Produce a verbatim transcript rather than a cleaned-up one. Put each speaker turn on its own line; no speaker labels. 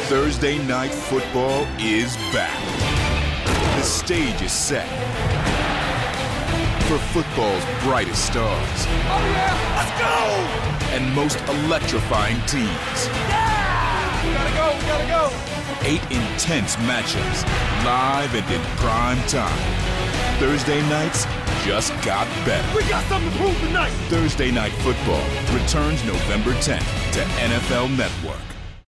Thursday Night Football is back. The stage is set for football's brightest stars.
Oh yeah, let's go!
And most electrifying teams.
Yeah! We gotta go, we gotta go!
Eight intense matchups, live and in prime time. Thursday nights just got better.
We got something to prove tonight!
Thursday Night Football returns November tenth to N F L Network.